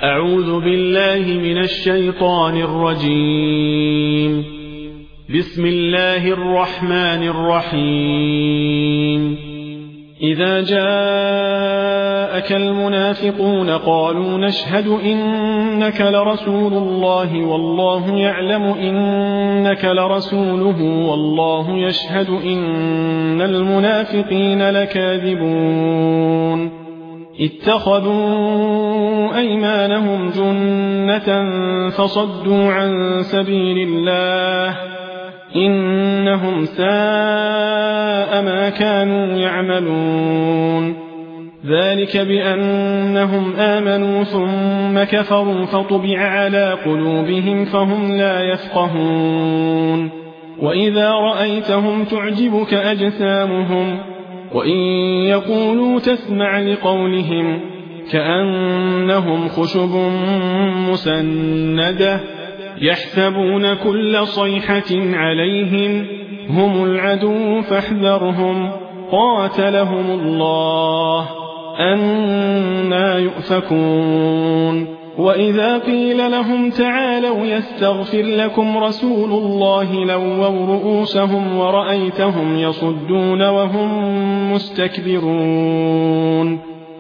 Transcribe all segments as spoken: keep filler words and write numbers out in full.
أعوذ بالله من الشيطان الرجيم. بسم الله الرحمن الرحيم. إذا جاءك المنافقون قالوا نشهد إنك لرسول الله والله يعلم إنك لرسوله والله يشهد إن المنافقين لكاذبون. اتخذوا أيمانهم جنة فصدوا عن سبيل الله إنهم ساء ما كانوا يعملون. ذلك بأنهم آمنوا ثم كفروا فطبع على قلوبهم فهم لا يفقهون. وإذا رأيتهم تعجبك أجسامهم وإن يقولوا تسمع لقولهم كأنهم خشب مسندة يحسبون كل صيحة عليهم هم العدو فاحذرهم قاتلهم الله أنى يؤفكون. وإذا قيل لهم تعالوا يستغفر لكم رسول الله لووا رؤوسهم ورأيتهم يصدون وهم مستكبرون.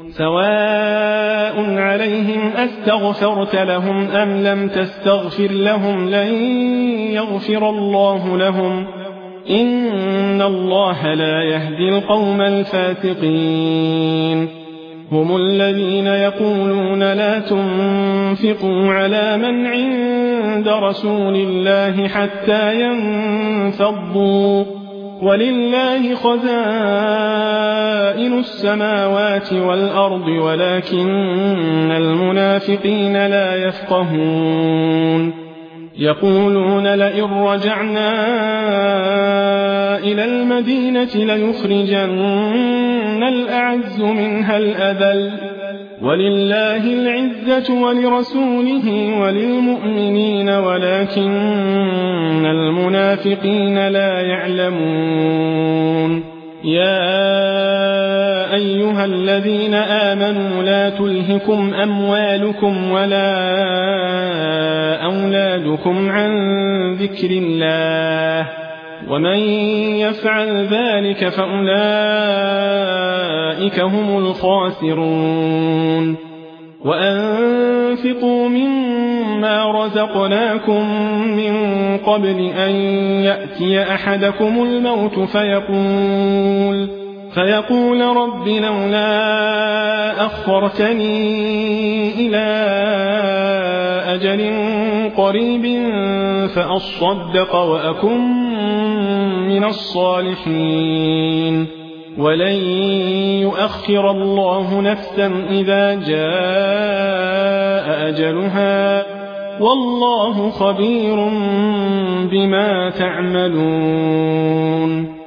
سواء عليهم أستغفرت لهم أم لم تستغفر لهم لن يغفر الله لهم إن الله لا يهدي القوم الفاسقين. هم الذين يقولون لا تنفقوا على من عند رسول الله حتى ينفضوا ولله خزائن السماوات والأرض ولكن المنافقين لا يفقهون. يقولون لئن رجعنا إلى المدينة ليخرجن الأعز منها الأذل ولله العزة ولرسوله وللمؤمنين ولكن المنافقين لا يعلمون. يا أيها الذين آمنوا لا تلهكم أموالكم ولا أولادكم عن ذكر الله ومن يفعل ذلك فأولئك هم الخاسرون. وأنفقوا مما رزقناكم من قبل أن يأتي أحدكم الموت فيقول فيقول رب لولا أخرتني إلى أجل قريب فأصدق وأكن من الصالحين. ولن يؤخر الله نفسا إذا جاء أجلها والله خبير بما تعملون.